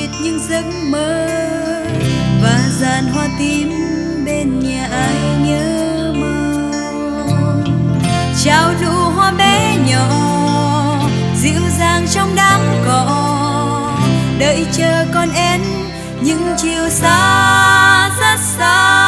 mịt những giấc mơ và dàn hoa tím bên nhà ai nhớ mong. Chào nụ hoa bé nhỏ dịu dàng trong đám cỏ, đợi chờ con én những chiều xa rất xa.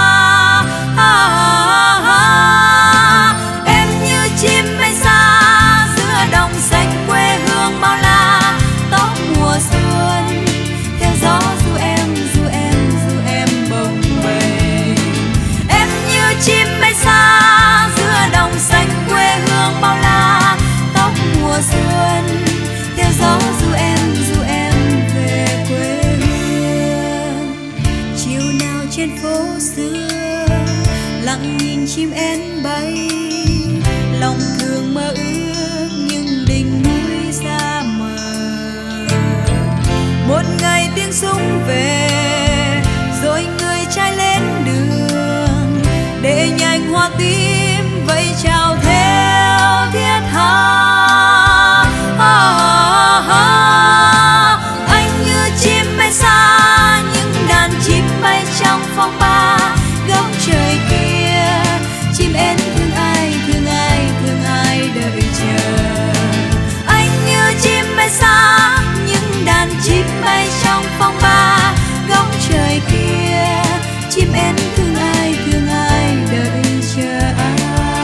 Em như chim bay xa giữa đồng xanh quê hương bao la, tóc mùa xuân theo gió du em bồng bềnh. Em như chim bay xa giữa đồng xanh quê hương bao la, tóc mùa xuân theo gió du em về quê hương. Chiều nào trên phố xưa lặng nhìn chim én bay, lòng thường mơ ước nhưng đỉnh núi xa mờ. Một ngày tiếng súng về rồi người trai lên đường, để nhành hoa tím vẫy chào theo thiết tha. Anh như chim bay xa những đàn chim bay trong phong ba, góc trời kia chim én thương ai đợi chờ. Anh như chim bay xa những đàn chim bay trong phong ba, góc trời kia chim én thương ai đợi chờ ai.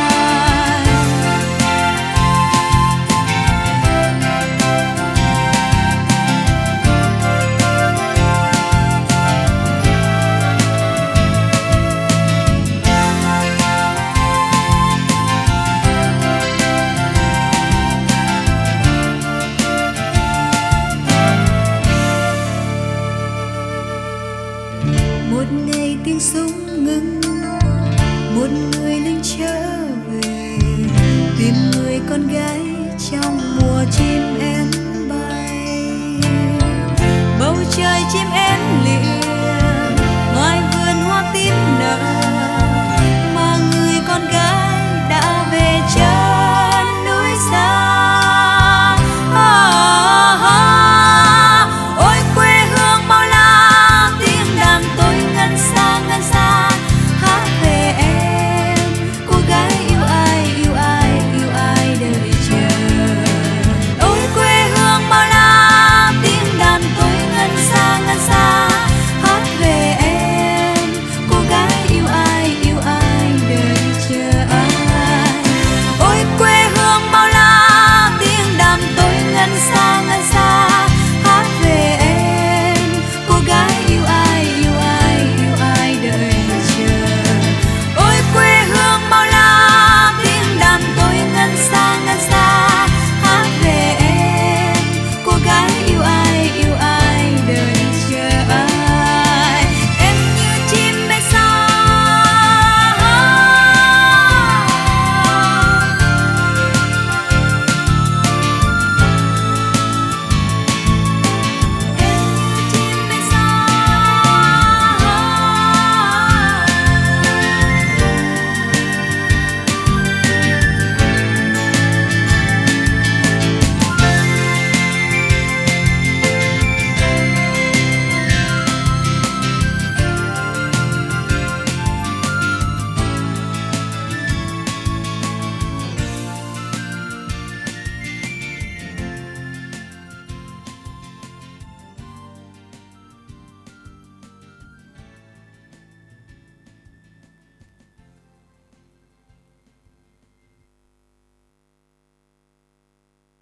Một ngày tiếng súng ngừng, một người lính trở về tìm người con gái trong